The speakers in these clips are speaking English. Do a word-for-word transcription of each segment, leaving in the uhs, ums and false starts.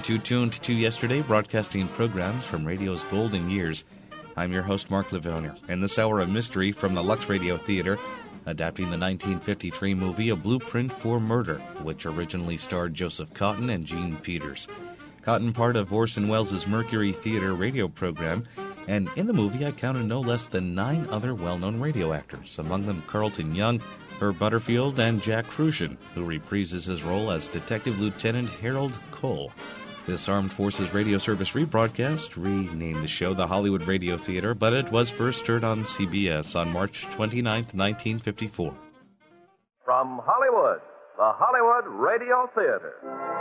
to Tuned to Yesterday, broadcasting programs from radio's golden years. I'm your host, Mark Lavillier, and this hour of mystery from the Lux Radio Theater, adapting the nineteen fifty-three movie A Blueprint for Murder, which originally starred Joseph Cotten and Jean Peters. Cotten part of Orson Welles' Mercury Theater radio program, and in the movie I counted no less than nine other well-known radio actors, among them Carlton Young, Herb Butterfield, and Jack Kruschen, who reprises his role as Detective Lieutenant Harold Cole. This Armed Forces Radio Service rebroadcast renamed the show the Hollywood Radio Theater, but it was first heard on C B S on March twenty-ninth, nineteen fifty-four. From Hollywood, the Hollywood Radio Theater.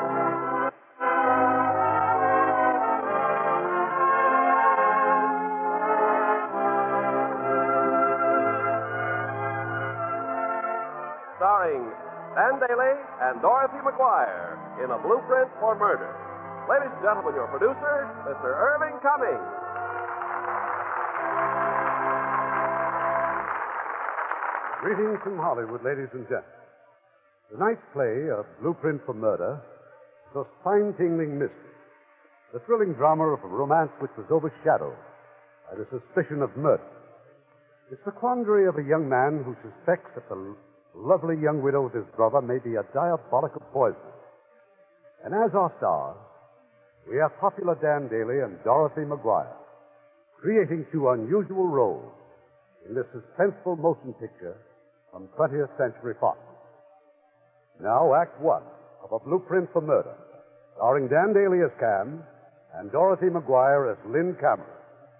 Starring Dan Daly and Dorothy McGuire in A Blueprint for Murder. Ladies and gentlemen, your producer, Mister Irving Cummings. Greetings from Hollywood, ladies and gentlemen. Tonight's play, A Blueprint for Murder, is a spine-tingling mystery, the thrilling drama of a romance which was overshadowed by the suspicion of murder. It's the quandary of a young man who suspects that the lovely young widow of his brother may be a diabolical poisoner. And as our stars, we have popular Dan Daly and Dorothy McGuire, creating two unusual roles in this suspenseful motion picture from twentieth Century Fox. Now, Act One of A Blueprint for Murder, starring Dan Daly as Cam and Dorothy McGuire as Lynn Cameron.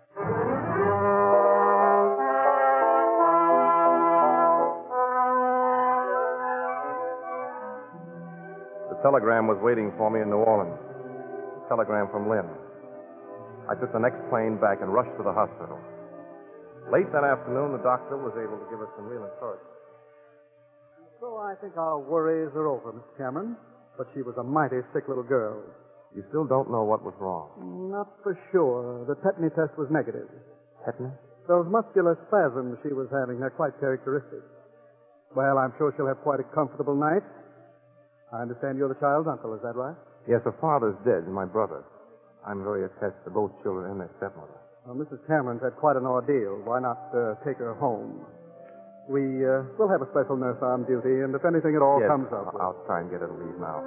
The telegram was waiting for me in New Orleans. A telegram from Lynn. I took the next plane back and rushed to the hospital. Late that afternoon, the doctor was able to give us some real encouragement. So I think our worries are over, Miss Cameron. But she was a mighty sick little girl. You still don't know what was wrong? Not for sure. The tetany test was negative. Tetany? Those muscular spasms she was having are quite characteristic. Well, I'm sure she'll have quite a comfortable night. I understand you're the child's uncle, is that right? Yes, her father's dead, and my brother. I'm very attached to both children and their stepmother. Well, Missus Cameron's had quite an ordeal. Why not uh, take her home? We uh, will have a special nurse on duty, and if anything at all yes, comes up... I'll try and get her to leave now.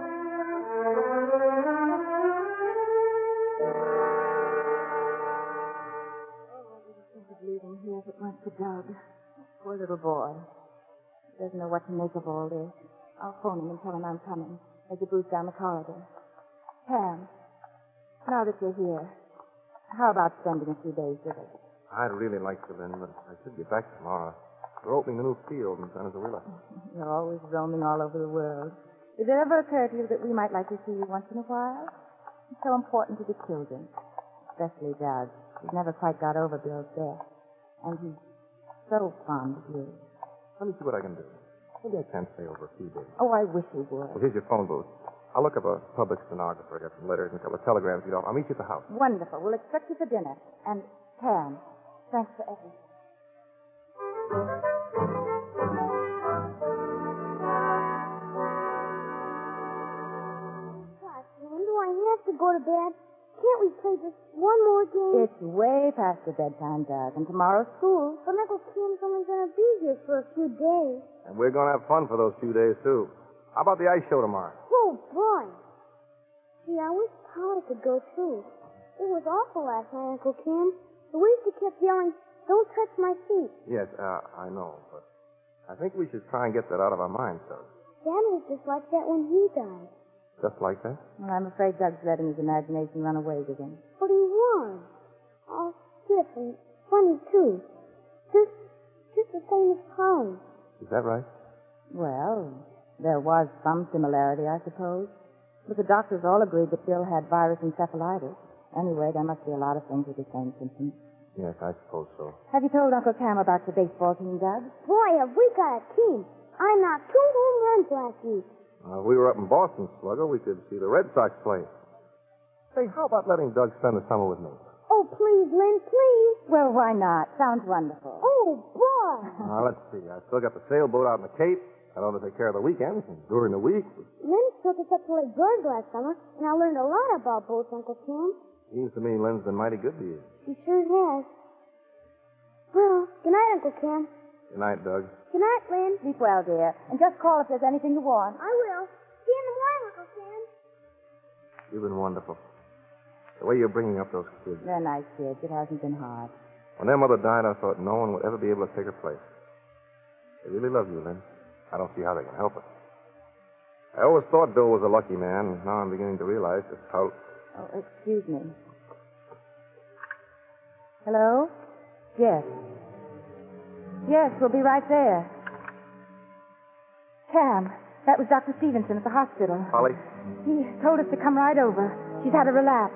Oh, I didn't think of leaving here if it weren't for Doug. Poor little boy. He doesn't know what to make of all this. I'll phone him and tell him I'm coming as he boots down the corridor. Pam, now that you're here, how about spending a few days with us? I'd really like to, Lynn, but I should get back tomorrow. We're opening a new field in Venezuela. You're always roaming all over the world. Did it ever occur to you that we might like to see you once in a while? It's so important to the children, especially Doug. He's never quite got over Bill's death, and he's so fond of you. Let me see what I can do. Maybe I can stay over a few days. Oh, I wish you would. Well, here's your phone booth. I'll look up a public stenographer, get some letters and a couple of telegrams. You know, I'll meet you at the house. Wonderful. We'll expect you for dinner. And Pam, thanks for everything. Gosh, Lynn, do I have to go to bed? Can't we play just one more game? It's way past your bedtime, Doug, and tomorrow's school. But Uncle Kim's only going to be here for a few days. And we're going to have fun for those few days, too. How about the ice show tomorrow? Oh, boy. Gee, I wish Paula could go, too. It was awful last night, Uncle Kim. The waiter kept yelling, "Don't touch my feet." Yes, uh, I know, but I think we should try and get that out of our minds, though. Dad was just like that when he died. Just like that? Well, I'm afraid Doug's letting his imagination run away with him. But he was. All stiff and funny, too. Just, just the same as Polly. Is that right? Well, there was some similarity, I suppose. But the doctors all agreed that Bill had virus encephalitis. Anyway, there must be a lot of things with the same symptoms. Yes, I suppose so. Have you told Uncle Cam about your baseball team, Doug? Boy, have we got a team. I knocked two home runs last week. Uh, we were up in Boston, Slugger. We could see the Red Sox play. Say, how about letting Doug spend the summer with me? Oh, please, Lynn, please. Well, why not? Sounds wonderful. Oh, boy. Now, let's see. I still got the sailboat out in the Cape, I know to take care of the weekends and during the week. Lynn took us up to Lake Bird last summer, and I learned a lot about boats, Uncle Cam. Seems to me Lynn's been mighty good to you. She sure has. Well, good night, Uncle Cam. Good night, Doug. Good night, Lynn. Sleep well, dear. And just call if there's anything you want. I will. See you in the morning, Uncle Cam. You've been wonderful. The way you're bringing up those kids. They're nice kids. It hasn't been hard. When their mother died, I thought no one would ever be able to take her place. They really love you, Lynn. I don't see how they can help it. I always thought Bill was a lucky man, and now I'm beginning to realize just how... Oh, excuse me. Hello? Yes. Yes, we'll be right there. Cam, that was Doctor Stevenson at the hospital. Polly? He told us to come right over. She's had a relapse.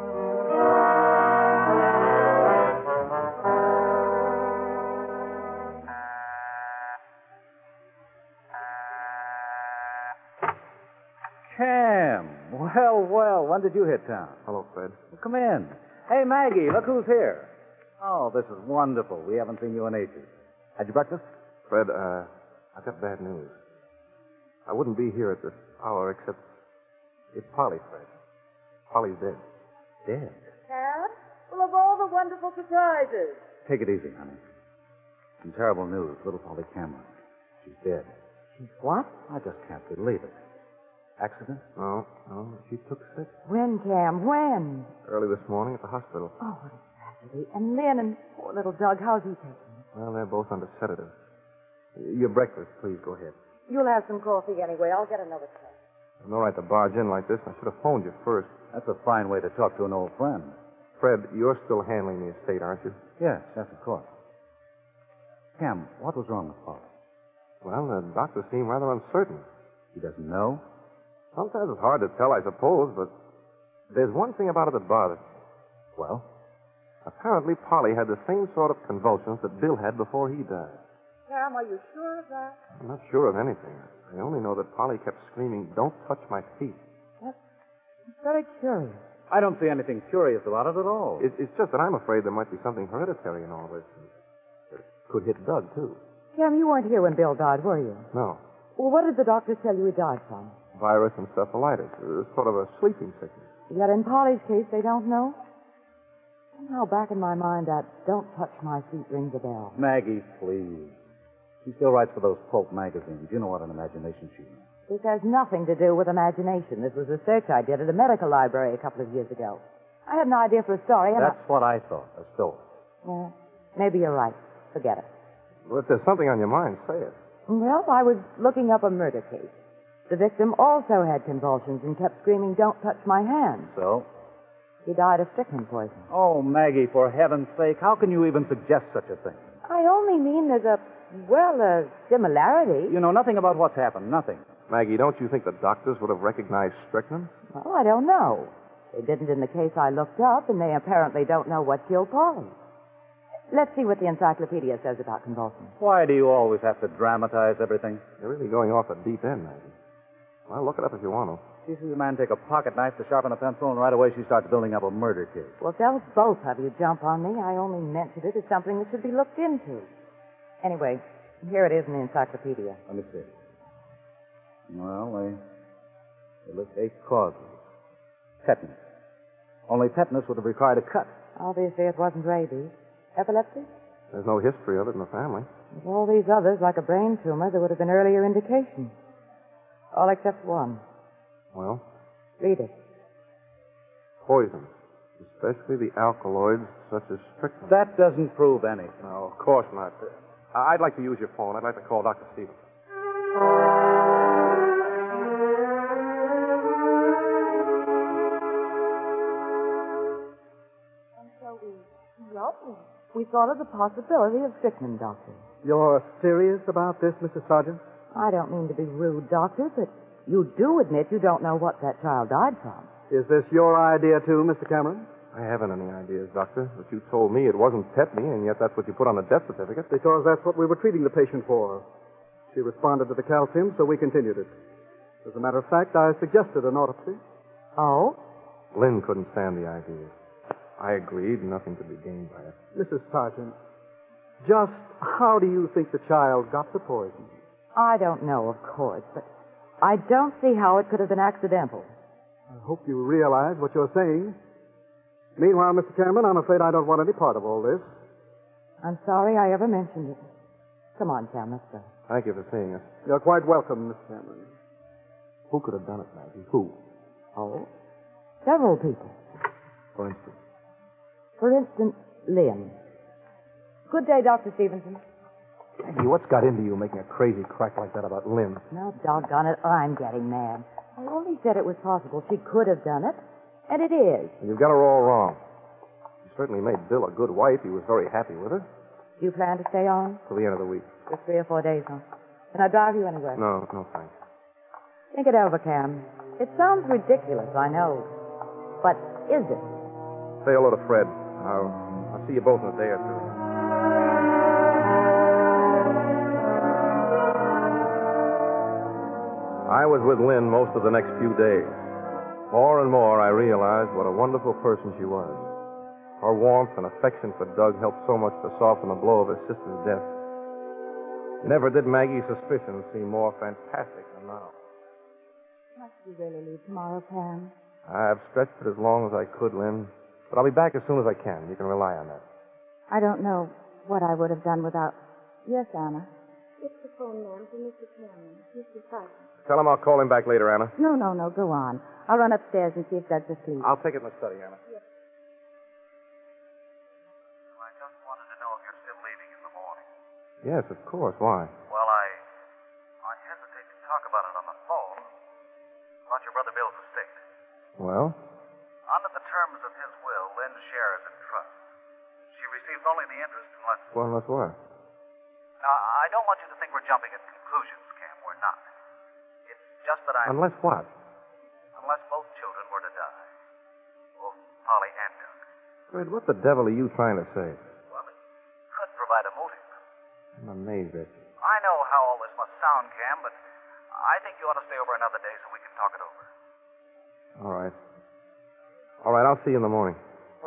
Cam. Well, well, when did you hit town? Hello, Fred. Well, come in. Hey, Maggie, look who's here. Oh, this is wonderful. We haven't seen you in ages. Had you breakfast? Fred, uh, I've got bad news. I wouldn't be here at this hour except... It's Polly, Fred. Polly's dead. Dead? Cam, full of all the wonderful surprises. Take it easy, honey. Some terrible news. Little Polly Cameron. She's dead. She's what? I just can't believe it. Accident? No, no, she took sick. When, Cam? When? Early this morning at the hospital. Oh, what a tragedy. And Lynn and poor little Doug, how's he taking? Well, they're both under sedatives. Your breakfast, please, go ahead. You'll have some coffee anyway. I'll get another cup. No right to barge in like this. I should have phoned you first. That's a fine way to talk to an old friend. Fred, you're still handling the estate, aren't you? Yes, yes, of course. Cam, what was wrong with Polly? Well, the doctors seem rather uncertain. He doesn't know? Sometimes it's hard to tell, I suppose, but there's one thing about it that bothers me. Well? Apparently, Polly had the same sort of convulsions that Bill had before he died. Cam, are you sure of that? I'm not sure of anything. I only know that Polly kept screaming, "Don't touch my feet." That's very curious. I don't see anything curious about it at all. It, it's just that I'm afraid there might be something hereditary in all this. It could hit Doug, too. Cam, you weren't here when Bill died, were you? No. Well, what did the doctor tell you he died from? Virus encephalitis. It's sort of a sleeping sickness. Yet in Polly's case, they don't know? Somehow back in my mind, that "don't touch my feet" rings a bell. Maggie, please. She still writes for those pulp magazines. You know what an imagination she has. This has nothing to do with imagination. This was research I did at a medical library a couple of years ago. I had an idea for a story, and That's I... what I thought, a story. Yeah, maybe you're right. Forget it. Well, if there's something on your mind, say it. Well, I was looking up a murder case. The victim also had convulsions and kept screaming, "Don't touch my hand." So? He died of strychnine poison. Oh, Maggie, for heaven's sake, how can you even suggest such a thing? I only mean there's a, well, a similarity. You know nothing about what's happened, nothing. Maggie, don't you think the doctors would have recognized strychnine? Well, I don't know. They didn't in the case I looked up, and they apparently don't know what killed Polly. Let's see what the encyclopedia says about convulsions. Why do you always have to dramatize everything? You're really going off the deep end, Maggie. Well, look it up if you want to. She sees a man take a pocket knife to sharpen a pencil, and right away she starts building up a murder case. Well, don't both of you jump on me. I only mentioned it as something that should be looked into. Anyway, here it is in the encyclopedia. Let me see. Well, they, they list eight causes. Tetanus. Only tetanus would have required a cut. Obviously, it wasn't rabies. Epilepsy? There's no history of it in the family. With all these others, like a brain tumor, there would have been earlier indications. All except one. Well? Read it. Poison. Especially the alkaloids such as strychnine. That doesn't prove anything. No, of course not. Uh, I'd like to use your phone. I'd like to call Doctor Stevens. And so we wrote him. We thought of the possibility of strychnine, Doctor. You're serious about this, Missus Sargent? I don't mean to be rude, Doctor, but you do admit you don't know what that child died from. Is this your idea, too, Mister Cameron? I haven't any ideas, Doctor. But you told me it wasn't tetany, and yet that's what you put on the death certificate. Because that's what we were treating the patient for. She responded to the calcium, so we continued it. As a matter of fact, I suggested an autopsy. Oh? Lynn couldn't stand the idea. I agreed, nothing could be gained by it. Missus Sargent, just how do you think the child got the poison? I don't know, of course, but I don't see how it could have been accidental. I hope you realize what you're saying. Meanwhile, Mister Cameron, I'm afraid I don't want any part of all this. I'm sorry I ever mentioned it. Come on, Cam, let's go. Thank you for seeing us. You're quite welcome, Mister Cameron. Who could have done it, Maggie? Who? Oh? Several people. For instance? For instance, Lynn. Good day, Doctor Stevenson. Maggie, what's got into you making a crazy crack like that about Lynn? Now, doggone it, I'm getting mad. I only said it was possible she could have done it, and it is. You've got her all wrong. She certainly made Bill a good wife. He was very happy with her. Do you plan to stay on? Till the end of the week. For three or four days, huh? Can I drive you anywhere? No, no, thanks. Think it over, Cam. It sounds ridiculous, I know. But is it? Say hello to Fred. I'll, I'll see you both in a day or two. I was with Lynn most of the next few days. More and more, I realized what a wonderful person she was. Her warmth and affection for Doug helped so much to soften the blow of her sister's death. Never did Maggie's suspicions seem more fantastic than now. Must you really leave tomorrow, Pam? I've stretched it as long as I could, Lynn. But I'll be back as soon as I can. You can rely on that. I don't know what I would have done without... Yes, Anna? It's the phone, ma'am, for Mister Cameron. Mister Sargent. Tell him I'll call him back later, Anna. No, no, no, go on. I'll run upstairs and see if Doug's asleep. I'll take it in the study, Anna. Yes. I just wanted to know if you're still leaving in the morning. Yes, of course. Why? Well, I... I hesitate to talk about it on the phone. About your brother Bill's estate. Well? Under the terms of his will, Lynn's share is in trust. She receives only the interest unless... Well, unless what? Now, I don't want you to think we're jumping at conclusions, Cam. We're not. It's just that I... Unless what? Unless both children were to die. Both Polly and Doug. Fred, what the devil are you trying to say? Well, it could provide a motive. I'm amazed at you. I know how all this must sound, Cam, but I think you ought to stay over another day so we can talk it over. All right. All right, I'll see you in the morning.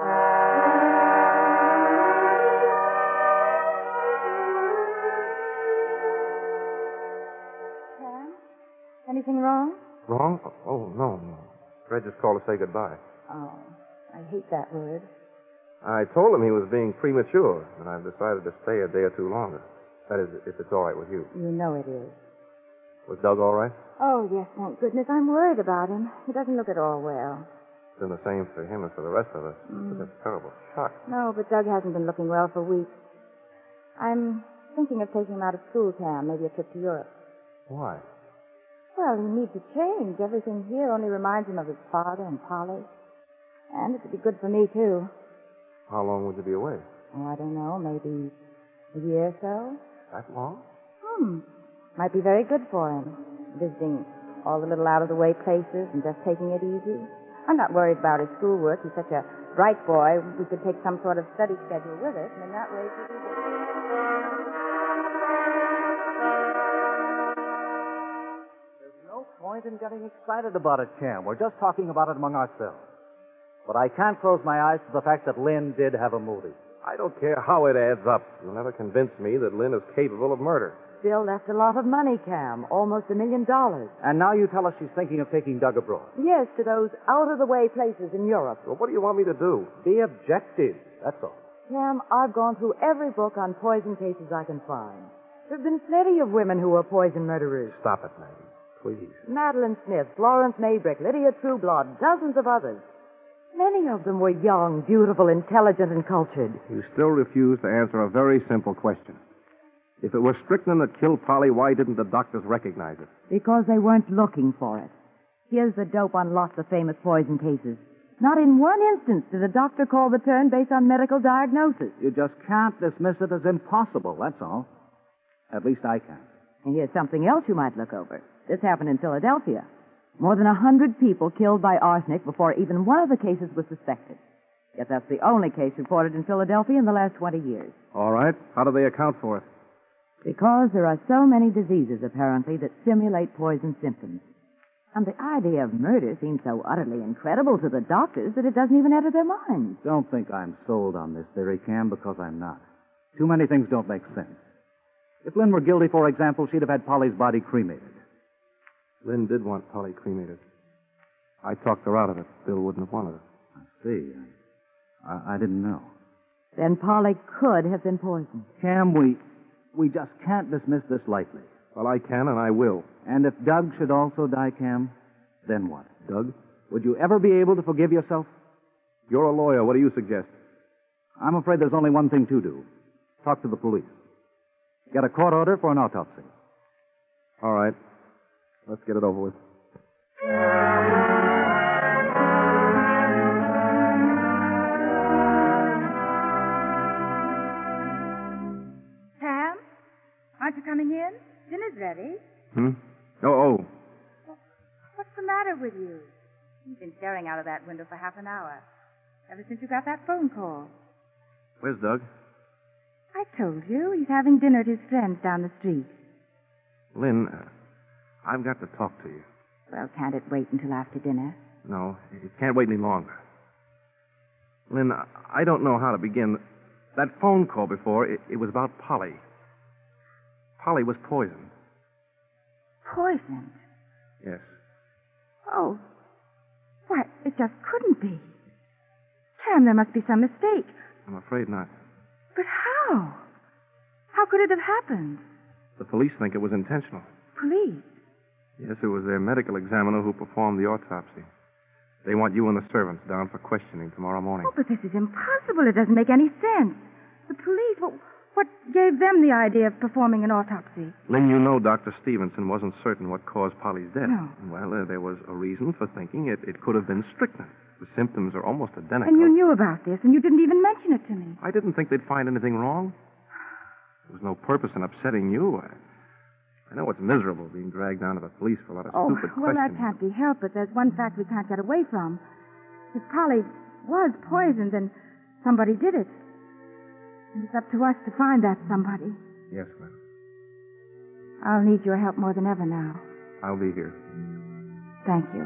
Pam? Anything wrong? Wrong? Oh, no, no. Fred just called to say goodbye. Oh, I hate that word. I told him he was being premature, and I've decided to stay a day or two longer. That is, if it's all right with you. You know it is. Was Doug all right? Oh, yes, thank goodness. I'm worried about him. He doesn't look at all well. It's been the same for him and for the rest of us. Mm. It's a terrible shock. No, but Doug hasn't been looking well for weeks. I'm thinking of taking him out of school, Cam, maybe a trip to Europe. Why? Well, he needs a change. Everything here only reminds him of his father and Polly. And it would be good for me, too. How long would you be away? Oh, I don't know, maybe a year or so. That long? Hmm. Might be very good for him, visiting all the little out-of-the-way places and just taking it easy. I'm not worried about his schoolwork. He's such a bright boy. We could take some sort of study schedule with it, and in that way it would be good. There's no point in getting excited about it, Cam. We're just talking about it among ourselves. But I can't close my eyes to the fact that Lynn did have a movie. I don't care how it adds up. You'll never convince me that Lynn is capable of murder. Bill left a lot of money, Cam. Almost a million dollars. And now you tell us she's thinking of taking Doug abroad. Yes, to those out-of-the-way places in Europe. Well, what do you want me to do? Be objective, that's all. Cam, I've gone through every book on poison cases I can find. There have been plenty of women who were poison murderers. Stop it, Maggie. Please. Madeline Smith, Florence Maybrick, Lydia Trueblood, dozens of others. Many of them were young, beautiful, intelligent, and cultured. You still refuse to answer a very simple question. If it was strychnine that killed Polly, why didn't the doctors recognize it? Because they weren't looking for it. Here's the dope on lots of famous poison cases. Not in one instance did a doctor call the turn based on medical diagnosis. You just can't dismiss it as impossible, that's all. At least I can't. And here's something else you might look over. This happened in Philadelphia. More than a hundred people killed by arsenic before even one of the cases was suspected. Yet that's the only case reported in Philadelphia in the last twenty years. All right. How do they account for it? Because there are so many diseases, apparently, that simulate poison symptoms. And the idea of murder seems so utterly incredible to the doctors that it doesn't even enter their minds. Don't think I'm sold on this theory, Cam, because I'm not. Too many things don't make sense. If Lynn were guilty, for example, she'd have had Polly's body cremated. Lynn did want Polly cremated. I talked her out of it. Bill wouldn't have wanted it. I see. I, I didn't know. Then Polly could have been poisoned. Cam, we, we just can't dismiss this lightly. Well, I can, and I will. And if Doug should also die, Cam, then what? Doug? Would you ever be able to forgive yourself? You're a lawyer. What do you suggest? I'm afraid there's only one thing to do. Talk to the police. Get a court order for an autopsy. All right. Let's get it over with. Pam? Aren't you coming in? Dinner's ready. Hmm? Oh, oh. What's the matter with you? You've been staring out of that window for half an hour. Ever since you got that phone call. Where's Doug? I told you. He's having dinner at his friend's down the street. Lynn, uh, I've got to talk to you. Well, can't it wait until after dinner? No, it can't wait any longer. Lynn, I don't know how to begin. That phone call before, it, it was about Polly. Polly was poisoned. Poisoned? Yes. Oh. Why, it just couldn't be. Cam, there must be some mistake. I'm afraid not. But how? How could it have happened? The police think it was intentional. Police? Yes, it was their medical examiner who performed the autopsy. They want you and the servants down for questioning tomorrow morning. Oh, but this is impossible. It doesn't make any sense. The police, what, what gave them the idea of performing an autopsy? Lynn, you know Doctor Stevenson wasn't certain what caused Polly's death. No. Well, uh, there was a reason for thinking it, it could have been strychnine. The symptoms are almost identical. And you knew about this, and you didn't even mention it to me. I didn't think they'd find anything wrong. There was no purpose in upsetting you. I, I know it's miserable being dragged down to the police for a lot of Oh, stupid well, that questions. can't be helped, but there's one fact we can't get away from. If Polly was poisoned, then somebody did it. And it's up to us to find that somebody. Yes, ma'am. I'll need your help more than ever now. I'll be here. Thank you.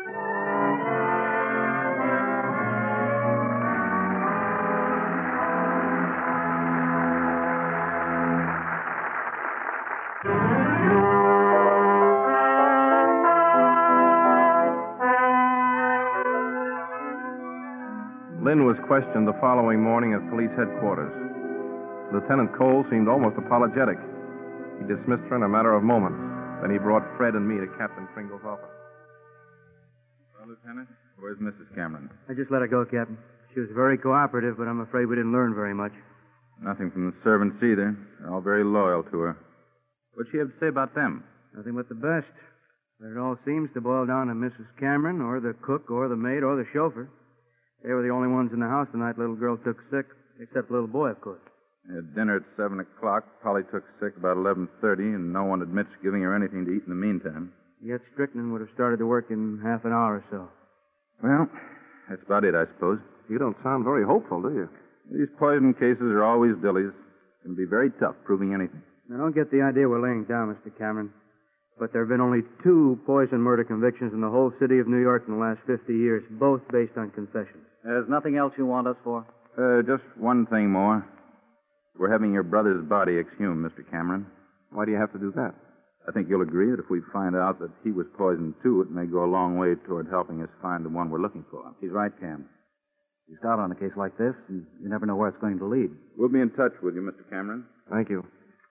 Lynn was questioned the following morning at police headquarters. Lieutenant Cole seemed almost apologetic. He dismissed her in a matter of moments. Then he brought Fred and me to Captain Kringle's office. Well, Lieutenant, where's Missus Cameron? I just let her go, Captain. She was very cooperative, but I'm afraid we didn't learn very much. Nothing from the servants either. They're all very loyal to her. What'd she have to say about them? Nothing but the best. But it all seems to boil down to Missus Cameron, or the cook, or the maid, or the chauffeur. They were the only ones in the house the night little girl took sick, except the little boy, of course. At dinner at seven o'clock, Polly took sick about eleven thirty, and no one admits giving her anything to eat in the meantime. Yet strychnine would have started to work in half an hour or so. Well, that's about it, I suppose. You don't sound very hopeful, do you? These poison cases are always dillies. It can be very tough proving anything. Now, don't get the idea we're laying down, Mister Cameron. But there have been only two poison murder convictions in the whole city of New York in the last fifty years, both based on confessions. There's nothing else you want us for? Uh, just one thing more. We're having your brother's body exhumed, Mister Cameron. Why do you have to do that? I think you'll agree that if we find out that he was poisoned, too, it may go a long way toward helping us find the one we're looking for. He's right, Cam. You start on a case like this, and you never know where it's going to lead. We'll be in touch with you, Mister Cameron. Thank you.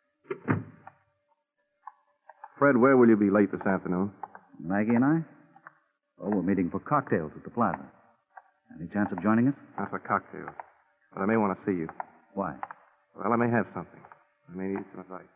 Fred, where will you be late this afternoon? Maggie and I? Oh, we're meeting for cocktails at the Plaza. Any chance of joining us? Not for cocktails. But I may want to see you. Why? Well, I may have something. I may need some advice.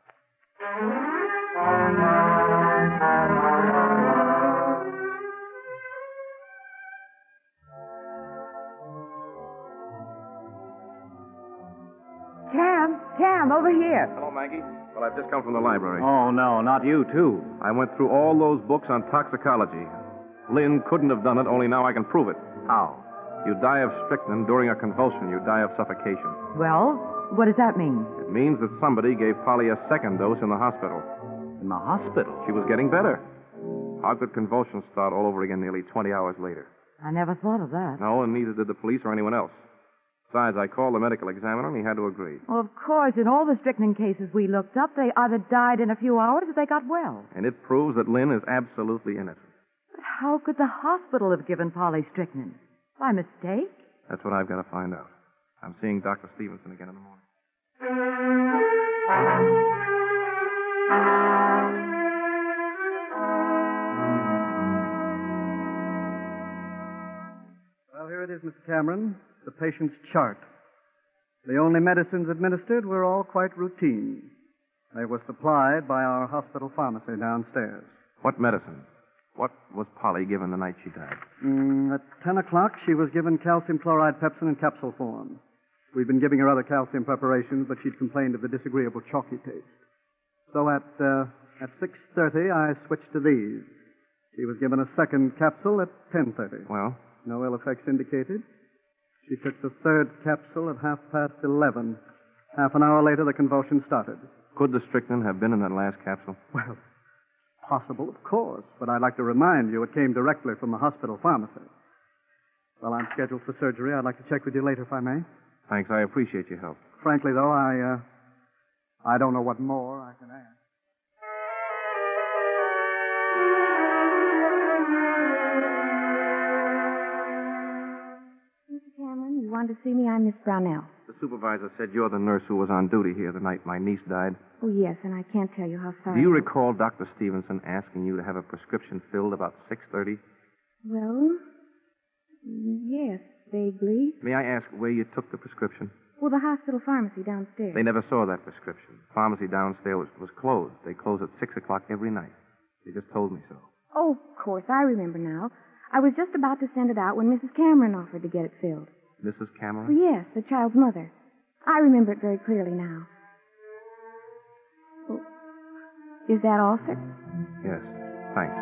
Cam, Cam, over here. Hello, Maggie. Well, I've just come from the library. Oh, no, not you, too. I went through all those books on toxicology. Lynn couldn't have done it, only now I can prove it. How? You die of strychnine during a convulsion. You die of suffocation. Well, what does that mean? It means that somebody gave Polly a second dose in the hospital. In the hospital? She was getting better. How could convulsions start all over again nearly twenty hours later? I never thought of that. No, and neither did the police or anyone else. Besides, I called the medical examiner and he had to agree. Well, of course, in all the strychnine cases we looked up, they either died in a few hours or they got well. And it proves that Lynn is absolutely innocent. But how could the hospital have given Polly strychnine? By mistake? That's what I've got to find out. I'm seeing Doctor Stevenson again in the morning. Well, here it is, Mister Cameron. The patient's chart. The only medicines administered were all quite routine. They were supplied by our hospital pharmacy downstairs. What medicine? What was Polly given the night she died? Mm, at ten o'clock, she was given calcium chloride pepsin in capsule form. We've been giving her other calcium preparations, but she'd complained of the disagreeable chalky taste. So at uh, at six thirty, I switched to these. She was given a second capsule at ten thirty. Well? No ill effects indicated. She took the third capsule at half past eleven. Half an hour later, the convulsion started. Could the strychnine have been in that last capsule? Well, possible, of course, but I'd like to remind you it came directly from the hospital pharmacy. Well, I'm scheduled for surgery. I'd like to check with you later, if I may. Thanks. I appreciate your help. Frankly, though, I, uh, I don't know what more I can add. Mister Cameron, you wanted to see me? I'm Miss Brownell. The supervisor said you're the nurse who was on duty here the night my niece died. Oh, yes, and I can't tell you how sorry. Do you recall Doctor Stevenson asking you to have a prescription filled about six thirty? Well, yes, vaguely. May I ask where you took the prescription? Well, the hospital pharmacy downstairs. They never saw that prescription. The pharmacy downstairs was, was closed. They close at six o'clock every night. They just told me so. Oh, of course, I remember now. I was just about to send it out when Missus Cameron offered to get it filled. Missus Oh, Cameron? yes, the child's mother. I remember it very clearly now. Well, is that all, sir? Yes, thanks.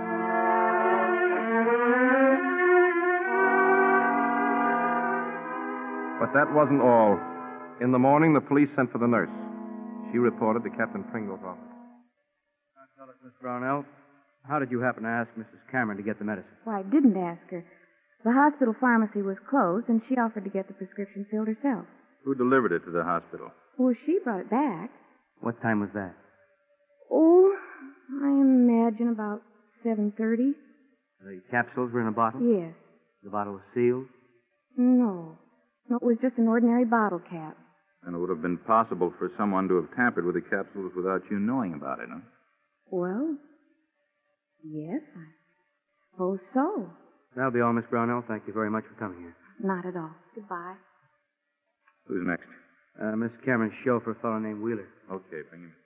But that wasn't all. In the morning, the police sent for the nurse. She reported to Captain Pringle's office. Now tell us, Miss Brownell, how did you happen to ask Missus Cameron to get the medicine? Well, I didn't ask her. The hospital pharmacy was closed, and she offered to get the prescription filled herself. Who delivered it to the hospital? Well, she brought it back. What time was that? Oh, I imagine about seven thirty. The capsules were in a bottle? Yes. The bottle was sealed? No. No, it was just an ordinary bottle cap. And it would have been possible for someone to have tampered with the capsules without you knowing about it, huh? Well, yes, I suppose so. That'll be all, Miss Brownell. Thank you very much for coming here. Not at all. Goodbye. Who's next? Uh, Miss Cameron's chauffeur, a fellow named Wheeler. Okay, bring him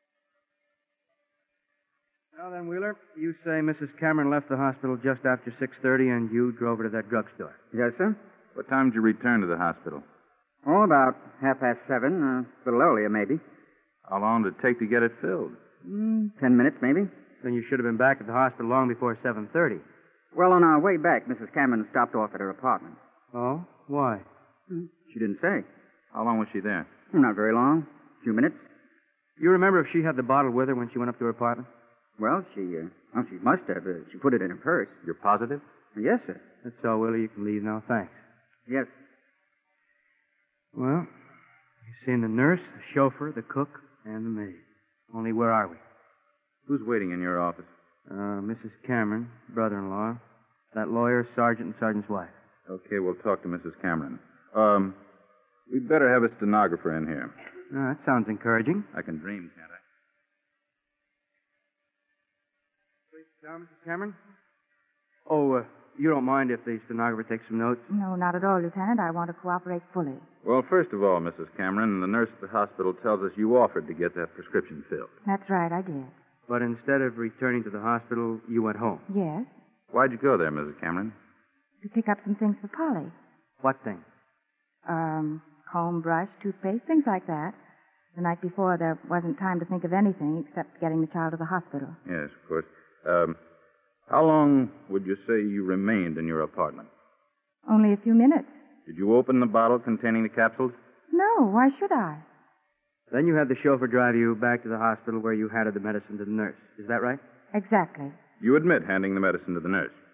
in. Now then, Wheeler, you say Missus Cameron left the hospital just after six thirty and you drove her to that drugstore. Yes, sir. What time did you return to the hospital? Oh, about half past seven. Uh, a little earlier, maybe. How long did it take to get it filled? Mm, ten minutes, maybe. Then you should have been back at the hospital long before seven thirty. Well, on our way back, Missus Cameron stopped off at her apartment. Oh? Why? Hmm. She didn't say. How long was she there? Not very long. A few minutes. You remember if she had the bottle with her when she went up to her apartment? Well, she, uh, well, she must have. Uh, she put it in her purse. You're positive? Yes, sir. That's all, Wheeler. You can leave now. Thanks. Yes. Well, you've seen the nurse, the chauffeur, the cook, and the maid. Only where are we? Who's waiting in your office? Uh, Missus Cameron, brother-in-law, that lawyer, sergeant, and sergeant's wife. Okay, we'll talk to Missus Cameron. Um, we'd better have a stenographer in here. Uh, that sounds encouraging. I can dream, can't I? Please sit down, Missus Cameron. Oh, uh, you don't mind if the stenographer takes some notes? No, not at all, Lieutenant. I want to cooperate fully. Well, first of all, Missus Cameron, the nurse at the hospital tells us you offered to get that prescription filled. That's right, I did. But instead of returning to the hospital, you went home. Yes, Why'd you go there, Missus Cameron? to pick up some things for Polly. What thing? Um, comb, brush, toothpaste, things like that. The night before, there wasn't time to think of anything except getting the child to the hospital. Yes, of course. Um, how long would you say you remained in your apartment? Only a few minutes. Did you open the bottle containing the capsules? No, why should I? Then you had the chauffeur drive you back to the hospital where you handed the medicine to the nurse. Is that right? Exactly. You admit handing the medicine to the nurse.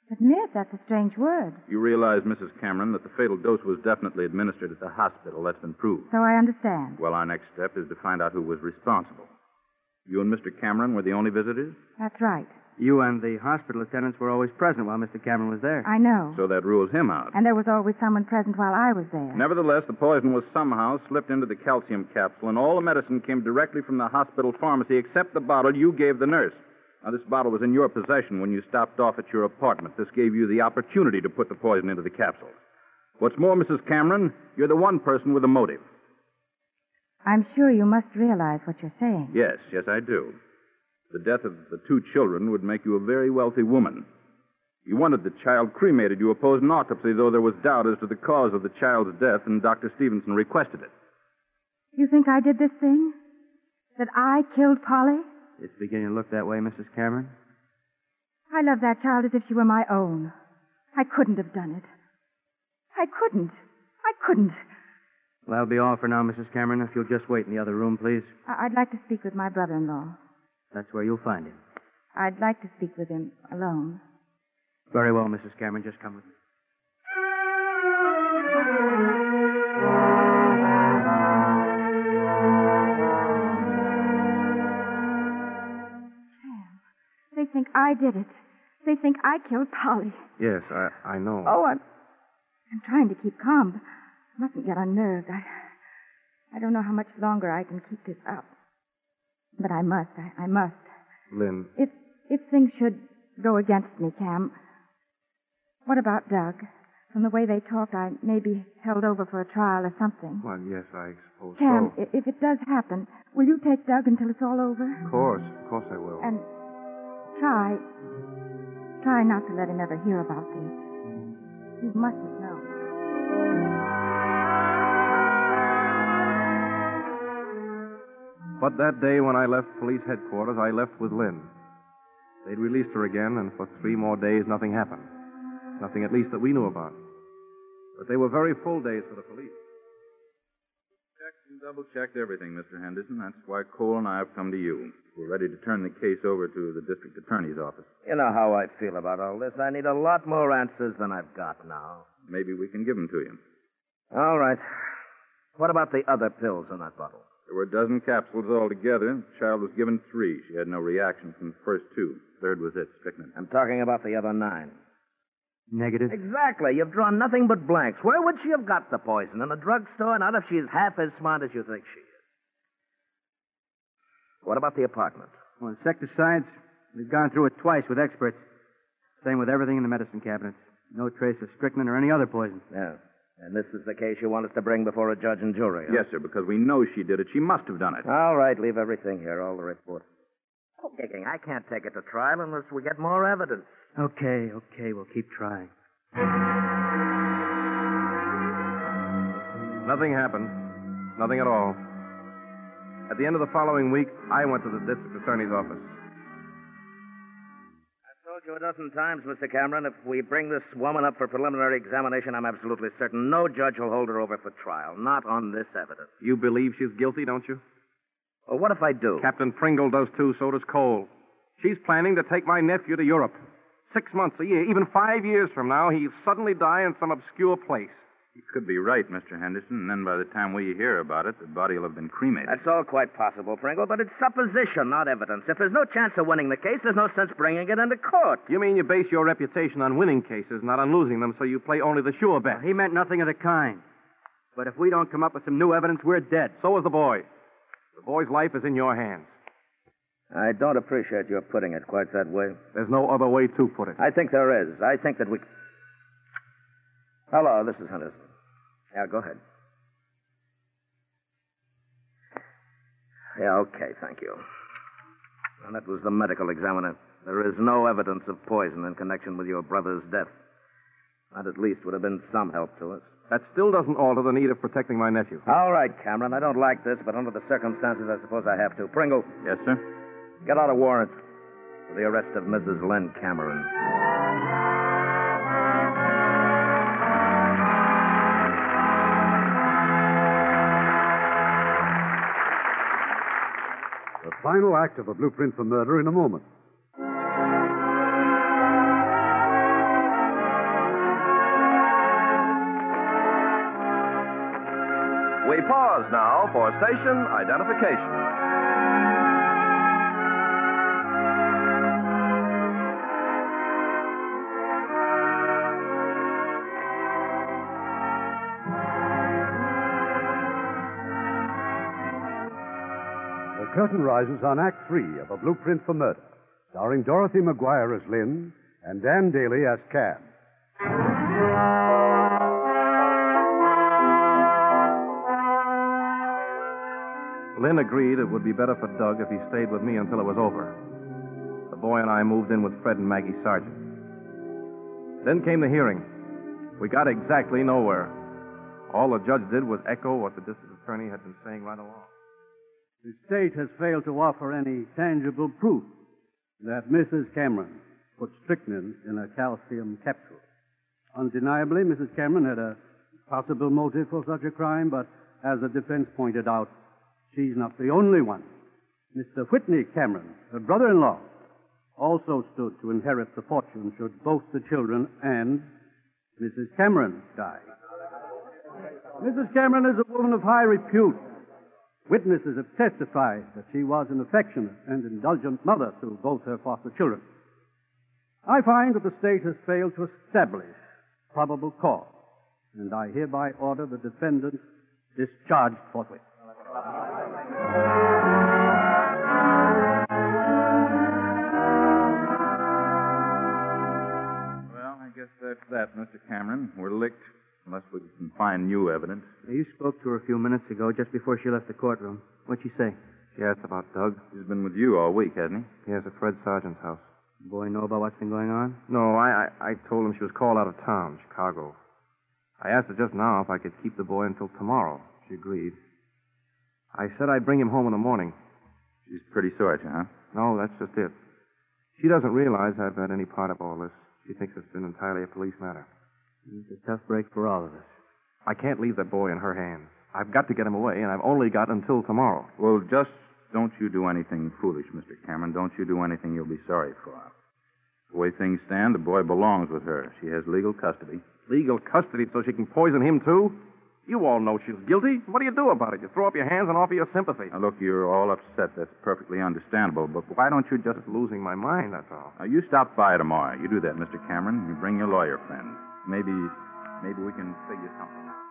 But myth, that's a strange word. You realize, Missus Cameron, that the fatal dose was definitely administered at the hospital. That's been proved. So I understand. Well, our next step is to find out who was responsible. You and Mister Cameron were the only visitors? That's right. You and the hospital attendants were always present while Mister Cameron was there. I know. So that rules him out. And there was always someone present while I was there. Nevertheless, the poison was somehow slipped into the calcium capsule, and all the medicine came directly from the hospital pharmacy except the bottle you gave the nurse. Now, this bottle was in your possession when you stopped off at your apartment. This gave you the opportunity to put the poison into the capsule. What's more, Missus Cameron, you're the one person with a motive. I'm sure you must realize what you're saying. Yes, yes, I do. The death of the two children would make you a very wealthy woman. You wanted the child cremated. You opposed an autopsy, though there was doubt as to the cause of the child's death, and Doctor Stevenson requested it. You think I did this thing? That I killed Polly? It's beginning to look that way, Missus Cameron. I love that child as if she were my own. I couldn't have done it. I couldn't. I couldn't. Well, that'll be all for now, Missus Cameron. If you'll just wait in the other room, please. I- I'd like to speak with my brother-in-law. That's where you'll find him. I'd like to speak with him alone. Very well, Missus Cameron. Just come with me. They think I did it. They think I killed Polly. Yes, I, I know. Oh, I'm, I'm trying to keep calm. But I mustn't get unnerved. I, I don't know how much longer I can keep this up. But I must. I, I must. Lynn. If, if things should go against me, Cam, what about Doug? From the way they talked, I may be held over for a trial or something. Well, yes, I suppose Cam, so. i- if it does happen, will you take Doug until it's all over? Of course. Of course I will. And try, try not to let him ever hear about this. He mustn't know. But that day when I left police headquarters, I left with Lynn. They'd released her again, and for three more days, nothing happened. Nothing, at least, that we knew about. But they were very full days for the police. Checked and double-checked everything, Mister Henderson. That's why Cole and I have come to you. We're ready to turn the case over to the district attorney's office. You know how I feel about all this. I need a lot more answers than I've got now. Maybe we can give them to you. All right. What about the other pills in that bottle? There were a dozen capsules altogether. The child was given three. She had no reaction from the first two. Third was it, strychnine. I'm talking about the other nine. Negative? Exactly. You've drawn nothing but blanks. Where would she have got the poison? In a drugstore? Not if she's half as smart as you think she is. What about the apartment? Well, insecticides, we've gone through it twice with experts. Same with everything in the medicine cabinets. No trace of strychnine or any other poison. Yeah. And this is the case you want us to bring before a judge and jury, huh? Yes, sir, because we know she did it. She must have done it. All right, leave everything here, all the report. Oh, Kicking, I can't take it to trial unless we get more evidence. Okay, okay, we'll keep trying. Nothing happened. Nothing at all. At the end of the following week, I went to the district attorney's office. I've told you a dozen times, Mister Cameron, if we bring this woman up for preliminary examination, I'm absolutely certain no judge will hold her over for trial. Not on this evidence. You believe she's guilty, don't you? Well, what if I do? Captain Pringle does too, so does Cole. She's planning to take my nephew to Europe. Six months, a year, even five years from now, he'll suddenly die in some obscure place. You could be right, Mister Henderson, and then by the time we hear about it, the body will have been cremated. That's all quite possible, Pringle, but it's supposition, not evidence. If there's no chance of winning the case, there's no sense bringing it into court. You mean you base your reputation on winning cases, not on losing them, so you play only the sure bet? He meant nothing of the kind. But if we don't come up with some new evidence, we're dead. So is the boy. The boy's life is in your hands. I don't appreciate your putting it quite that way. There's no other way to put it. I think there is. I think that we... Hello, this is Henderson. Yeah, go ahead. Yeah, okay, thank you. And that was the medical examiner. There is no evidence of poison in connection with your brother's death. That at least would have been some help to us. That still doesn't alter the need of protecting my nephew. All right, Cameron. I don't like this, but under the circumstances, I suppose I have to. Pringle. Yes, sir? Get out a warrant for the arrest of Missus Len Cameron. The final act of A Blueprint for Murder in a moment. We pause now for station identification. The curtain rises on Act Three of A Blueprint for Murder, starring Dorothy McGuire as Lynn and Dan Daly as Cam. Lynn agreed it would be better for Doug if he stayed with me until it was over. The boy and I moved in with Fred and Maggie Sargent. Then came the hearing. We got exactly nowhere. All the judge did was echo what the district attorney had been saying right along. The state has failed to offer any tangible proof that Missus Cameron put strychnine in a calcium capsule. Undeniably, Missus Cameron had a possible motive for such a crime, but as the defense pointed out, she's not the only one. Mister Whitney Cameron, her brother-in-law, also stood to inherit the fortune should both the children and Missus Cameron die. Missus Cameron is a woman of high repute. Witnesses have testified that she was an affectionate and indulgent mother to both her foster children. I find that the state has failed to establish probable cause, and I hereby order the defendant discharged forthwith. Well, I guess that's that, Mister Cameron. We're licked, unless we can find new evidence. You spoke to her a few minutes ago, just before she left the courtroom. What'd she say? She asked about Doug. He's been with you all week, hasn't he? Yes, at Fred Sargent's house. The boy know about what's been going on? No, I, I, I told him she was called out of town, Chicago. I asked her just now if I could keep the boy until tomorrow. She agreed. I said I'd bring him home in the morning. She's pretty sore, huh? No, that's just it. She doesn't realize I've had any part of all this. She thinks it's been entirely a police matter. It's a tough break for all of us. I can't leave that boy in her hands. I've got to get him away, and I've only got until tomorrow. Well, just don't you do anything foolish, Mister Cameron. Don't you do anything you'll be sorry for. The way things stand, the boy belongs with her. She has legal custody. Legal custody so she can poison him, too? You all know she's guilty. What do you do about it? You throw up your hands and offer your sympathy. Now, look, you're all upset. That's perfectly understandable. But why don't you just... Just losing my mind, that's all. Now, you stop by tomorrow. You do that, Mister Cameron. You bring your lawyer friend. Maybe, maybe we can figure something out.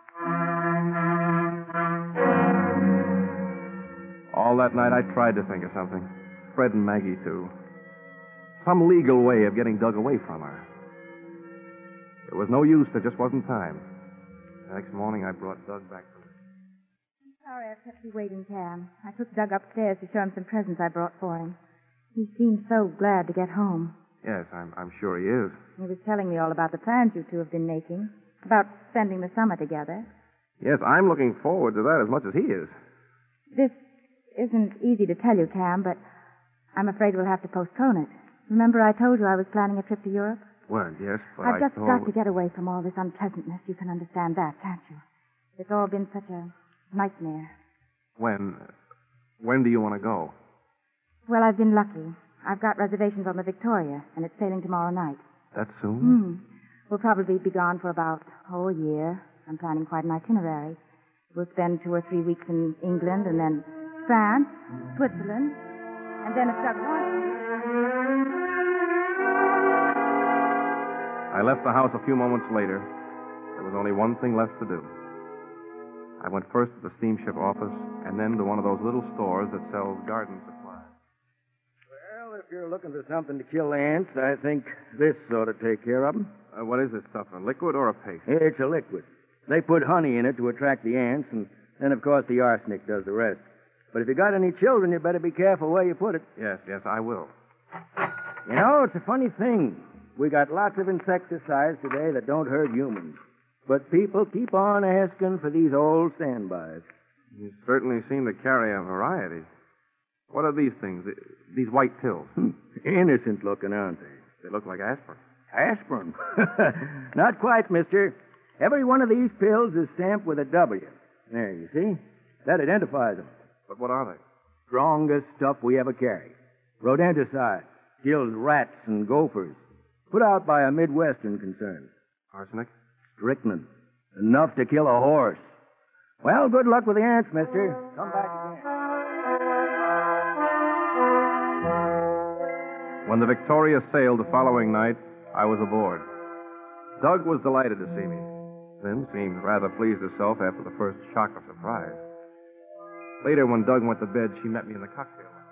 All that night, I tried to think of something. Fred and Maggie, too. Some legal way of getting Doug away from her. There was no use. There just wasn't time. The next morning, I brought Doug back to her. I'm sorry I've kept you waiting, Cam. I took Doug upstairs to show him some presents I brought for him. He seemed so glad to get home. Yes, I'm, I'm sure he is. He was telling me all about the plans you two have been making, about spending the summer together. Yes, I'm looking forward to that as much as he is. This isn't easy to tell you, Cam, but I'm afraid we'll have to postpone it. Remember I told you I was planning a trip to Europe? Well, yes, but I've I just thought... got to get away from all this unpleasantness. You can understand that, can't you? It's all been such a nightmare. When... When do you want to go? Well, I've been lucky. I've got reservations on the Victoria, and it's sailing tomorrow night. That soon? Hmm. We'll probably be gone for about, oh, a year. I'm planning quite an itinerary. We'll spend two or three weeks in England, and then France, Switzerland, and then if Doug wants... I left the house a few moments later. There was only one thing left to do. I went first to the steamship office, and then to one of those little stores that sells garden supplies. Well, if you're looking for something to kill the ants, I think this ought to take care of them. Uh, what is this stuff, a liquid or a paste? It's a liquid. They put honey in it to attract the ants, and then, of course, the arsenic does the rest. But if you got any children, you better be careful where you put it. Yes, yes, I will. You know, it's a funny thing. We got lots of insecticides today that don't hurt humans. But people keep on asking for these old standbys. You certainly seem to carry a variety. What are these things? These white pills? Innocent looking, aren't they? They look like aspirin. Aspirin? Not quite, mister. Every one of these pills is stamped with a W. There, you see? That identifies them. But what are they? Strongest stuff we ever carry. Rodenticide. Kills rats and gophers. Put out by a Midwestern concern. Arsenic? Strychnine. Enough to kill a horse. Well, good luck with the ants, mister. Come back again. When the Victoria sailed the following night, I was aboard. Doug was delighted to see me. Lynn seemed rather pleased herself after the first shock of surprise. Later, when Doug went to bed, she met me in the cocktail room.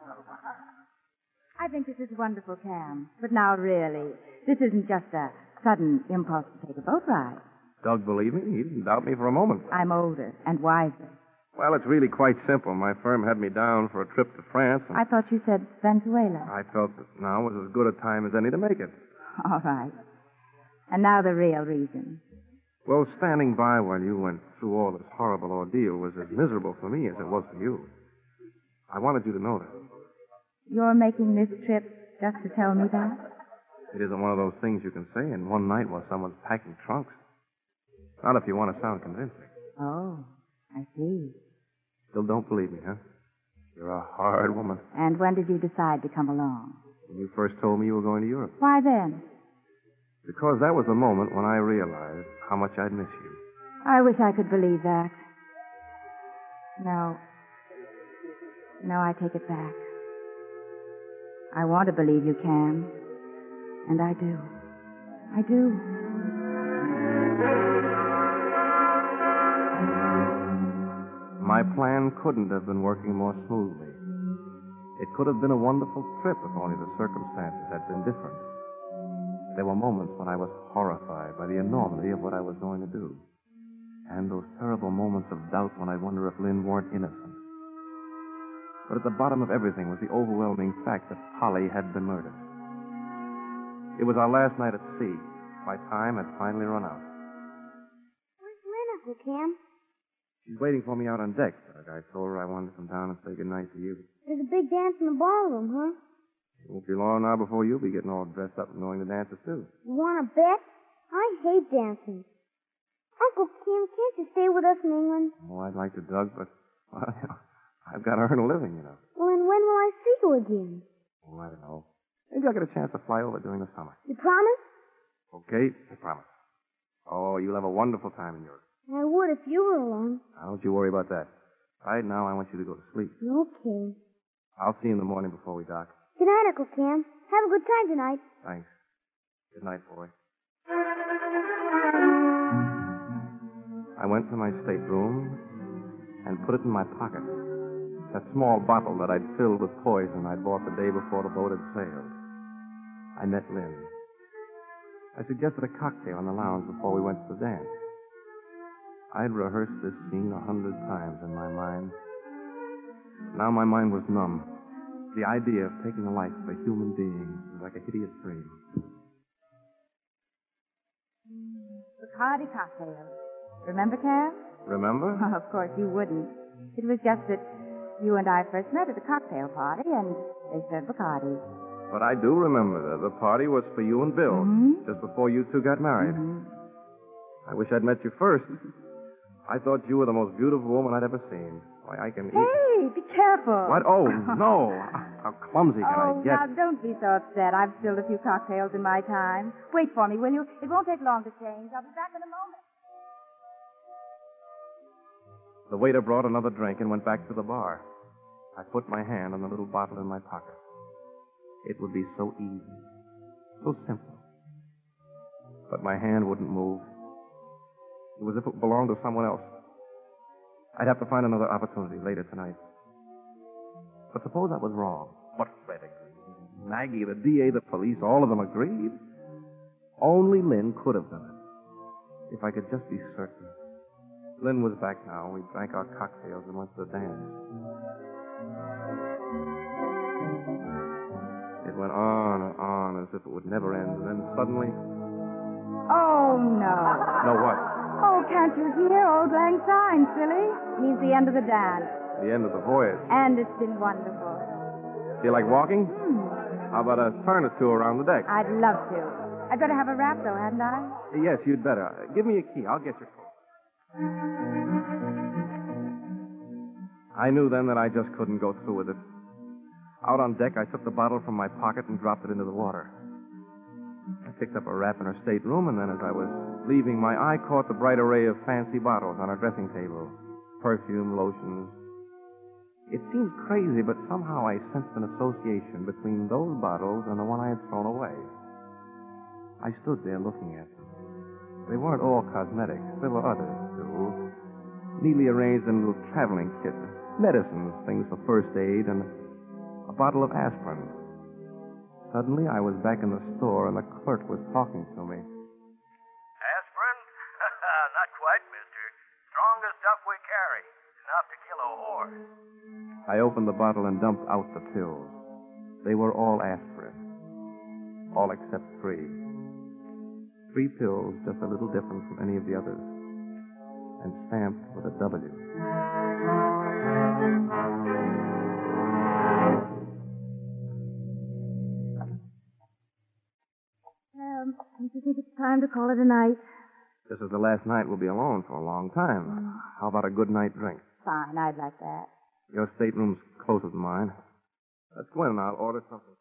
I think this is wonderful, Cam. But now, really, this isn't just a sudden impulse to take a boat ride. Doug believed me. He didn't doubt me for a moment. I'm older and wiser. Well, it's really quite simple. My firm had me down for a trip to France, and I thought you said Venezuela. I felt that now was as good a time as any to make it. All right. And now the real reason. Well, standing by while you went through all this horrible ordeal was as miserable for me as it was for you. I wanted you to know that. You're making this trip just to tell me that? It isn't one of those things you can say in one night while someone's packing trunks. Not if you want to sound convincing. Oh, I see. Still don't believe me, huh? You're a hard woman. And when did you decide to come along? When you first told me you were going to Europe. Why then? Because that was the moment when I realized how much I'd miss you. I wish I could believe that. No. No, I take it back. I want to believe you can. And I do. I do. My plan couldn't have been working more smoothly. It could have been a wonderful trip if only the circumstances had been different. There were moments when I was horrified by the enormity of what I was going to do. And those terrible moments of doubt when I wonder if Lynn weren't innocent. But at the bottom of everything was the overwhelming fact that Polly had been murdered. It was our last night at sea. My time had finally run out. Where's Lynn, Uncle Cam? She's waiting for me out on deck, Doug. I told her I wanted to come down and say goodnight to you. There's a big dance in the ballroom, huh? It won't be long now before you'll be getting all dressed up and knowing the dances, too. You want to bet? I hate dancing. Uncle Cam, can't you stay with us in England? Oh, I'd like to, Doug, but well, I've got to earn a living, you know. Well, and when will I see you again? Oh, I don't know. Maybe I'll get a chance to fly over during the summer. You promise? Okay, I promise. Oh, you'll have a wonderful time in Europe. I would if you were along. Now, don't you worry about that. Right now, I want you to go to sleep. Okay. I'll see you in the morning before we dock. Good night, Uncle Cam. Have a good time tonight. Thanks. Good night, boy. I went to my stateroom and put it in my pocket. That small bottle that I'd filled with poison I'd bought the day before the boat had sailed. I met Lynn. I suggested a cocktail in the lounge before we went to the dance. I'd rehearsed this scene a hundred times in my mind. Now my mind was numb. The idea of taking the life of a human being was like a hideous dream. Bacardi cocktail. Remember, Cam? Remember? Oh, of course you wouldn't. It was just that you and I first met at a cocktail party, and they served Bacardi. But I do remember that the party was for you and Bill, Mm-hmm. just before you two got married. Mm-hmm. I wish I'd met you first. I thought you were the most beautiful woman I'd ever seen. Why, I can eat... Hey, be careful. What? Oh, no. How clumsy can Oh, I get? now don't be so upset. I've spilled a few cocktails in my time. Wait for me, will you? It won't take long to change. I'll be back in a moment. The waiter brought another drink and went back to the bar. I put my hand on the little bottle in my pocket. It would be so easy, so simple. But my hand wouldn't move. It was as if it belonged to someone else. I'd have to find another opportunity later tonight. But suppose I was wrong. What Fred agreed? Maggie, the D A, the police, all of them agreed? Only Lynn could have done it. If I could just be certain. Lynn was back now. We drank our cocktails and went to the dance. It went on and on as if it would never end. And then suddenly... Oh, no. No, what? Oh, can't you hear? Old Lang Syne, silly. Means the end of the dance. The end of the voyage. And it's been wonderful. Feel like walking? Hmm. How about a turn or two around the deck? I'd love to. I'd better have a wrap, though, hadn't I? Yes, you'd better. Give me a key. I'll get your coat. I knew then that I just couldn't go through with it. Out on deck, I took the bottle from my pocket and dropped it into the water. I picked up a wrap in her stateroom, and then as I was leaving, my eye caught the bright array of fancy bottles on her dressing table. Perfume, lotions. It seemed crazy, but somehow I sensed an association between those bottles and the one I had thrown away. I stood there looking at them. They weren't all cosmetics. There were others, too. Neatly arranged in little traveling kits. Medicines, things for first aid, and a bottle of aspirin. Suddenly, I was back in the store, and the clerk was talking to me. Aspirin? Not quite, mister. Strongest stuff we carry. Enough to kill a horse. I opened the bottle and dumped out the pills. They were all aspirin. All except three. Three pills, just a little different from any of the others. And stamped with a W. Um, don't you think it's time to call it a night? This is the last night we'll be alone for a long time. Mm. How about a good night drink? Fine, I'd like that. Your stateroom's closer than mine. Let's go in and I'll order something.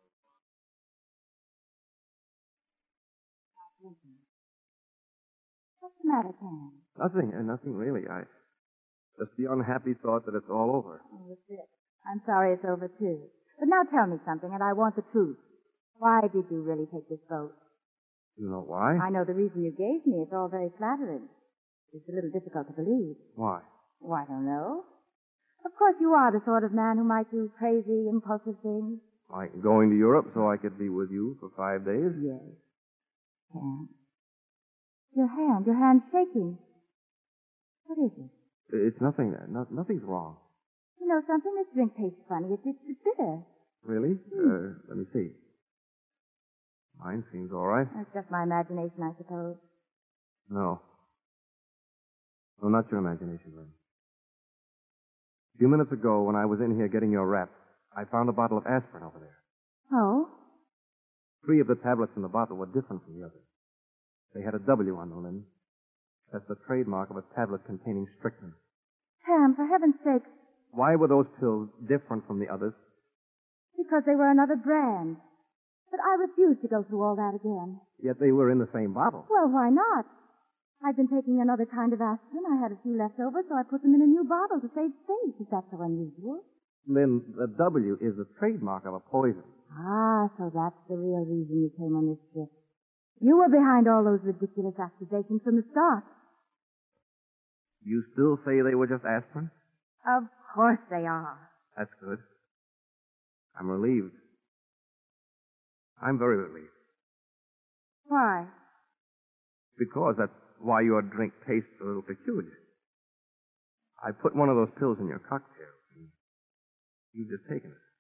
What's the matter, Cam? Nothing, uh, nothing really. I just the unhappy thought that it's all over. Oh, that's it. I'm sorry it's over, too. But now tell me something, and I want the truth. Why did you really take this vote? You know why? I know the reason you gave me. It's all very flattering. It's a little difficult to believe. Why? Oh, I don't know. Of course, you are the sort of man who might do crazy, impulsive things. Like going to Europe so I could be with you for five days? Yes. Cam. Your hand, your hand's shaking. What is it? It's nothing. No, nothing's wrong. You know something? This drink tastes funny. It's, it's, it's bitter. Really? Hmm. Uh, let me see. Mine seems all right. It's just my imagination, I suppose. No. No, not your imagination, Lynn. A few minutes ago, when I was in here getting your wrap, I found a bottle of aspirin over there. Oh? Three of the tablets in the bottle were different from the others. They had a W on them, Lynn. That's the trademark of a tablet containing strychnine. Cam, for heaven's sake. Why were those pills different from the others? Because they were another brand. But I refuse to go through all that again. Yet they were in the same bottle. Well, why not? I'd been taking another kind of aspirin. I had a few left over, so I put them in a new bottle to save space. Is that so unusual? Lynn, the W is the trademark of a poison. Ah, so that's the real reason you came on this trip. You were behind all those ridiculous accusations from the start. You still say they were just aspirin? Of course they are. That's good. I'm relieved. I'm very relieved. Why? Because that's why your drink tastes a little peculiar. I put one of those pills in your cocktail, and you've just taken it.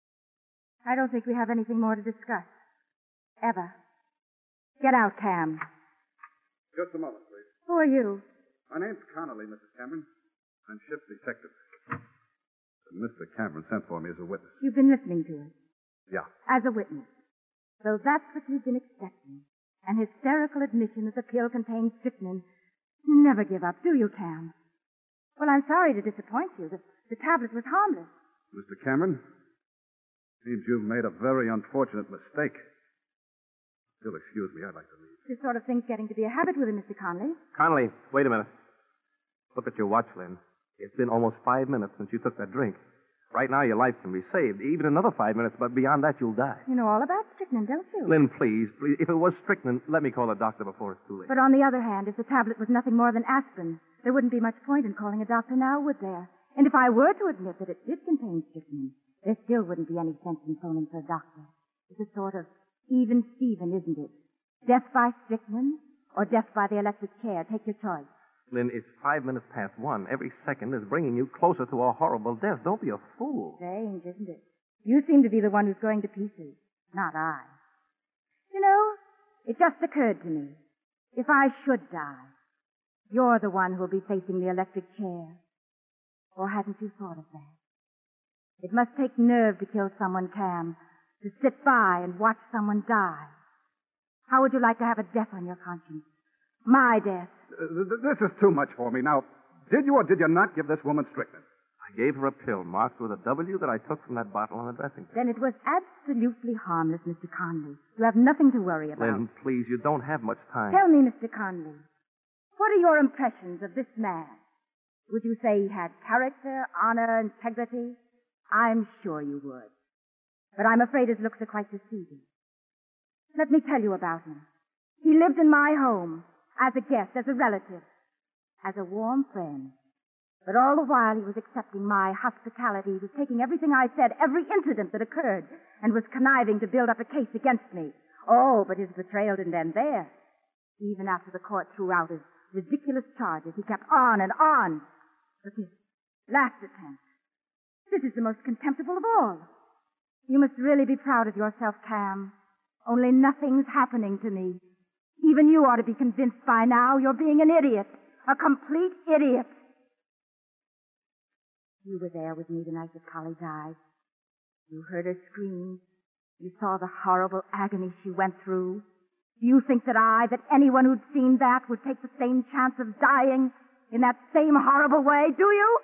I don't think we have anything more to discuss. Ever. Get out, Cam. Just a moment, please. Who are you? My name's Connolly, Missus Cameron. I'm ship's detective. Mister Cameron sent for me as a witness. You've been listening to us. Yeah. As a witness. So that's what you've been expecting. An hysterical admission that the pill contains strychnine. You never give up, do you, Cam? Well, I'm sorry to disappoint you. The, the tablet was harmless. Mister Cameron, seems you've made a very unfortunate mistake. Still, excuse me, I'd like to leave. This sort of thing's getting to be a habit with him, Mister Conley. Connolly, wait a minute. Look at your watch, Lynn. It's been almost five minutes since you took that drink. Right now, your life can be saved. Even another five minutes, but beyond that, you'll die. You know all about strychnine, don't you? Lynn, please, please. If it was strychnine, let me call a doctor before it's too late. But on the other hand, if the tablet was nothing more than aspirin, there wouldn't be much point in calling a doctor now, would there? And if I were to admit that it did contain strychnine, there still wouldn't be any sense in phoning for a doctor. It's a sort of even Steven, isn't it? Death by strychnine or death by the electric chair. Take your choice. Lynn, it's five minutes past one. Every second is bringing you closer to a horrible death. Don't be a fool. Strange, isn't it? You seem to be the one who's going to pieces, not I. You know, it just occurred to me. If I should die, you're the one who'll be facing the electric chair. Or hadn't you thought of that? It must take nerve to kill someone, Cam, to sit by and watch someone die. How would you like to have a death on your conscience? My death. Uh, th- this is too much for me. Now, did you or did you not give this woman strychnine? I I gave her a pill marked with a W that I took from that bottle on the dressing table. Then it was absolutely harmless, Mister Conley. You have nothing to worry about. Lynn, please, you don't have much time. Tell me, Mister Conley, what are your impressions of this man? Would you say he had character, honor, integrity? I'm sure you would. But I'm afraid his looks are quite deceiving. Let me tell you about him. He lived in my home, as a guest, as a relative, as a warm friend. But all the while he was accepting my hospitality, he was taking everything I said, every incident that occurred, and was conniving to build up a case against me. Oh, but his betrayal didn't end there. Even after the court threw out his ridiculous charges, he kept on and on. But his last attempt, this is the most contemptible of all. You must really be proud of yourself, Cam. Only nothing's happening to me. Even you ought to be convinced by now you're being an idiot. A complete idiot. You were there with me the night that Polly died. You heard her scream. You saw the horrible agony she went through. Do you think that I, that anyone who'd seen that would take the same chance of dying in that same horrible way? Do you?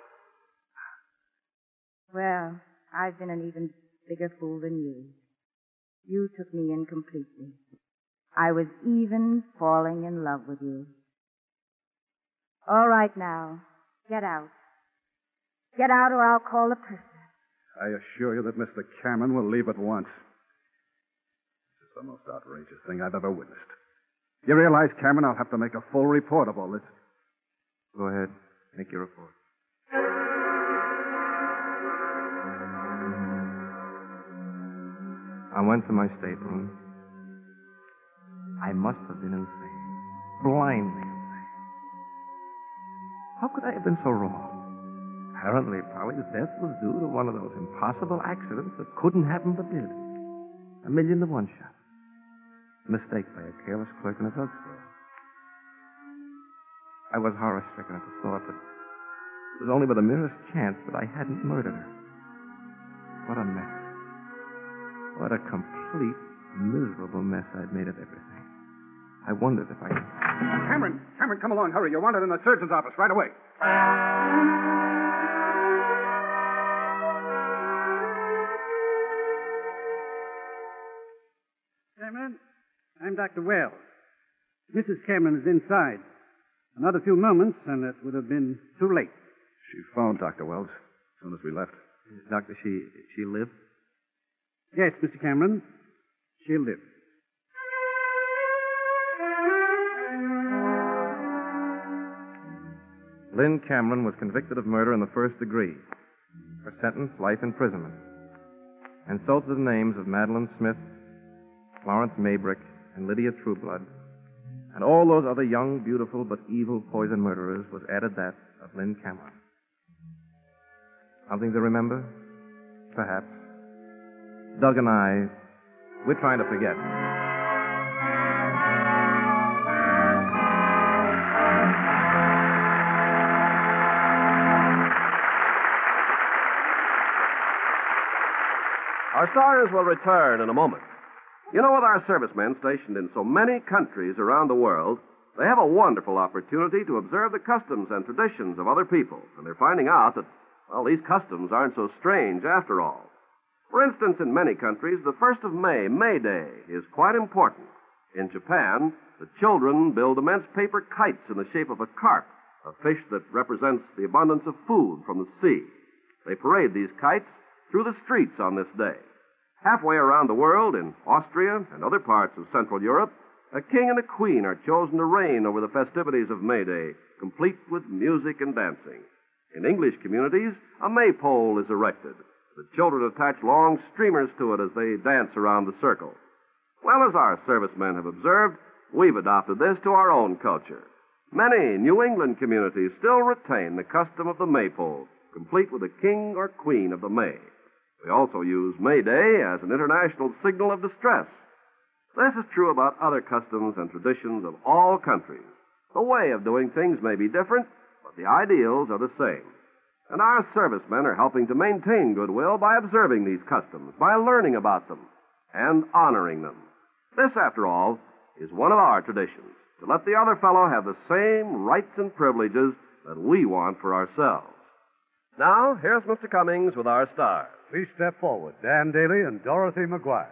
Well, I've been an even bigger fool than you. You took me in completely. I was even falling in love with you. All right now, get out. Get out or I'll call the purser. I assure you that Mister Cameron will leave at once. This is the most outrageous thing I've ever witnessed. You realize, Cameron, I'll have to make a full report of all this. Go ahead. Make your report. I went to my stateroom. I must have been insane. Blindly insane. How could I have been so wrong? Apparently, Polly's death was due to one of those impossible accidents that couldn't happen but did. A million to one shot. A mistake by a careless clerk in a drugstore. I was horror-stricken at the thought that it was only by the merest chance that I hadn't murdered her. What a mess. What a complete, miserable mess I'd made of everything. I wondered if I... Cameron! Cameron, come along. Hurry. You're wanted in the surgeon's office right away. Cameron, I'm Doctor Wells. Missus Cameron is inside. Another few moments, and it would have been too late. She phoned Doctor Wells as soon as we left. Doctor, she she lived? Yes, Mister Cameron. She'll live. Lynn Cameron was convicted of murder in the first degree. Her sentence, life imprisonment. And so to the names of Madeline Smith, Florence Maybrick, and Lydia Trueblood, and all those other young, beautiful, but evil poison murderers was added that of Lynn Cameron. Something to remember? Perhaps. Doug and I, we're trying to forget. Our stars will return in a moment. You know, with our servicemen stationed in so many countries around the world, they have a wonderful opportunity to observe the customs and traditions of other people. And they're finding out that, well, these customs aren't so strange after all. For instance, in many countries, the first of May, May Day, is quite important. In Japan, the children build immense paper kites in the shape of a carp, a fish that represents the abundance of food from the sea. They parade these kites through the streets on this day. Halfway around the world, in Austria and other parts of Central Europe, a king and a queen are chosen to reign over the festivities of May Day, complete with music and dancing. In English communities, a maypole is erected. The children attach long streamers to it as they dance around the circle. Well, as our servicemen have observed, we've adopted this to our own culture. Many New England communities still retain the custom of the maypole, complete with a king or queen of the May. We also use May Day as an international signal of distress. This is true about other customs and traditions of all countries. The way of doing things may be different, but the ideals are the same. And our servicemen are helping to maintain goodwill by observing these customs, by learning about them, and honoring them. This, after all, is one of our traditions, to let the other fellow have the same rights and privileges that we want for ourselves. Now, here's Mister Cummings with our stars. Please step forward, Dan Daly and Dorothy McGuire.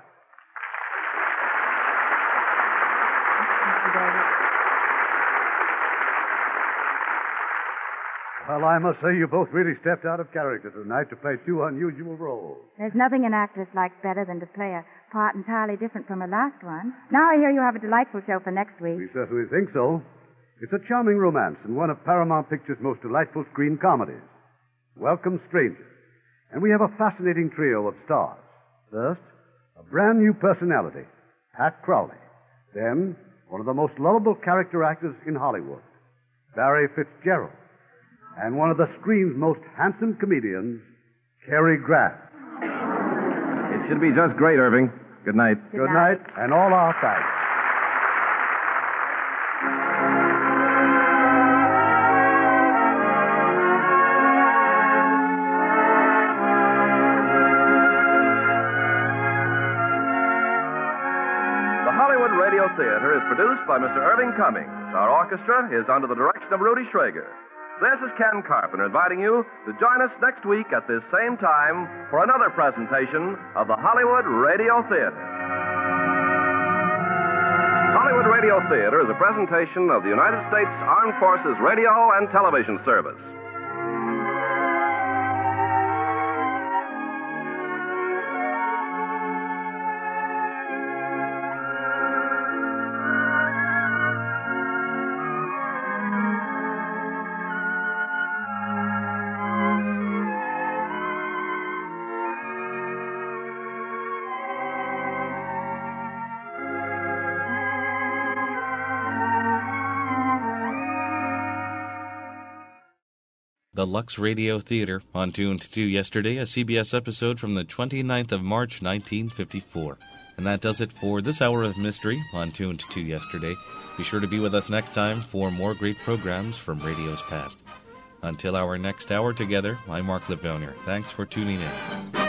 Well, I must say you both really stepped out of character tonight to play two unusual roles. There's nothing an actress likes better than to play a part entirely different from her last one. Now I hear you have a delightful show for next week. We certainly think so. It's a charming romance and one of Paramount Pictures' most delightful screen comedies. Welcome, Strangers. And we have a fascinating trio of stars. First, a brand new personality, Pat Crowley. Then, one of the most lovable character actors in Hollywood, Barry Fitzgerald. And one of the screen's most handsome comedians, Cary Grant. It should be just great, Irving. Good night. Good, Good night. night, and all our thanks. The Hollywood Radio Theater is produced by Mister Irving Cummings. Our orchestra is under the direction of Rudy Schrager. This is Ken Carpenter inviting you to join us next week at this same time for another presentation of the Hollywood Radio Theater. Hollywood Radio Theater is a presentation of the United States Armed Forces Radio and Television Service. The Lux Radio Theater on Tuned to yesterday, a C B S episode from the twenty-ninth of March, nineteen fifty-four. And that does it for this hour of mystery on Tuned to yesterday. Be sure to be with us next time for more great programs from radio's past. Until our next hour together, I'm Mark Livonier. Thanks for tuning in.